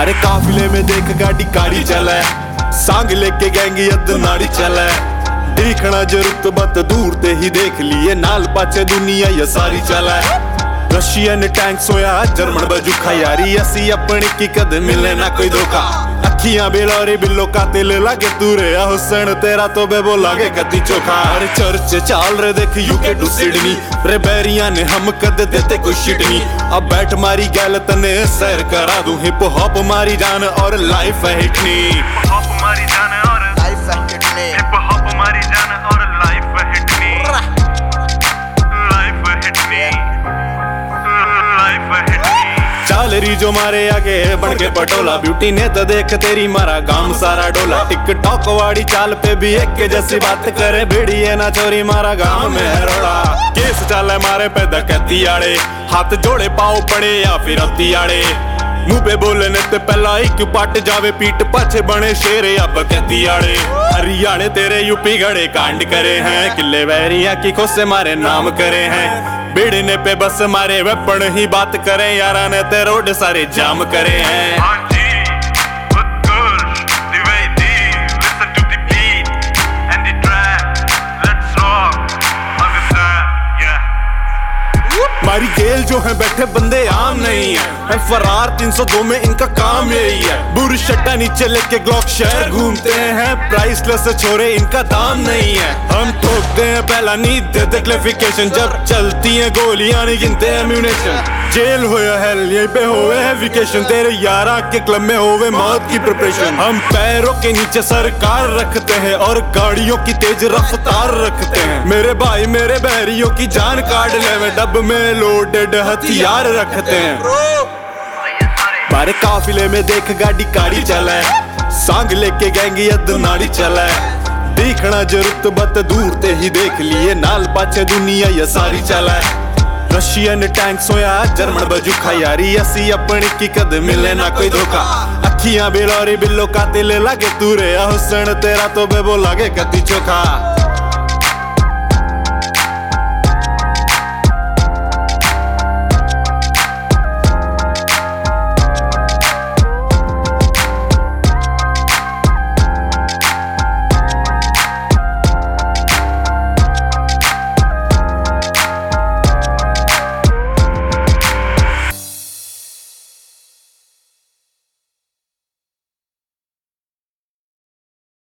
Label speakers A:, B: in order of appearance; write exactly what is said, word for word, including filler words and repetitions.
A: मारे काफिले में देख गाड़ी गाड़ी चले, सांग लेके गैंगी अद नाड़ी चले। देखना जरूरत बत दूर ते ही देख लिए, नाल पाचे दुनिया ये सारी चले। रशियन टैंक सोया जर्मन बजुखा यारी, असी अपनी की कद मिले ना कोई धोखा। अखियां बेलोरी बिल्लो का तिल लागे तूरे, हुसैन तेरा तो बेबो लागे कति चोखा। अरे चर्च चाल रे देख यूके टू सिडनी, रे बैरिया ने हम कद देते कोई शिट नहीं। अब बैठ मारी गैल तने सैर करा दूं, हिप हॉप मारी जान और लाइफ है हिटनी।
B: हिप हॉप मारी जान और लाइफ है हिटनी। हिप हॉप मारी जान और लाइफ है हिटनी। लाइफ है हिटनी। लाइफ है हिटनी।
A: चाल रही जो मारे आगे बन के पटोला, ब्यूटी ने तो देख तेरी मारा गाम सारा डोला। टिकटॉक वाड़ी चाल पे भी एक के जैसी बात करे, भिड़िए ना चोरी मारा गांव में है रोड़ा। केस चाले मारे पे डकैती आड़े, हाथ जोड़े पाओ पड़े या फिर अती आड़े। मुंह पे बोलने ते पहला एक पट जावे, पीठ पाछे बने शेरे अब कहती आड़े। हरियाणे तेरे यूपी गड़े कांड करे हैं, किले वैरिया की खोसे मारे नाम करे हैं। बिड़ने पे बस मारे वेपन ही बात करें, यारा ने ते रोड सारे जाम करे हैं। मारी गेल जो है बैठे बंदे आम नहीं है, फरार तीन सौ दो में इनका काम यही है। बुरी शट्टा नीचे लेके ग्लॉक शहर घूमते हैं, प्राइसलेस छोरे इनका दाम नहीं है। हम ठोकते हैं पहला नींद देते क्लेरिफिकेशन, जब चलती हैं गोलियां नहीं गिनते एम्यूनेशन। जेल हो या हेल यहीं पे होवे है वेकेशन, तेरे यारा के क्लब में होवे मौत की प्रिपरेशन। हम पैरों के नीचे सरकार रखते हैं और गाड़ियों की तेज रफ्तार रखते हैं। मेरे भाई मेरे बहरियों की जान काट ले, में डब में लोडेड हथियार रखते हैं। मारे काफिले में देख गाड़ी गाड़ी चले, सांग लेके गैंगी अद नाड़ी चले। देखना जरूरत बत दूर ते ही देख लिए, नाल पाछे दुनिया ये सारी चले। रशियन टैंक सोया जर्मन बजुखा यारी, असी अपनी की कद मिले ना कोई धोखा। अखियां बेलोरी बिल्लो का तिल लागे तूरे, हुसैन तेरा तो बेबो लागे कति चोखा।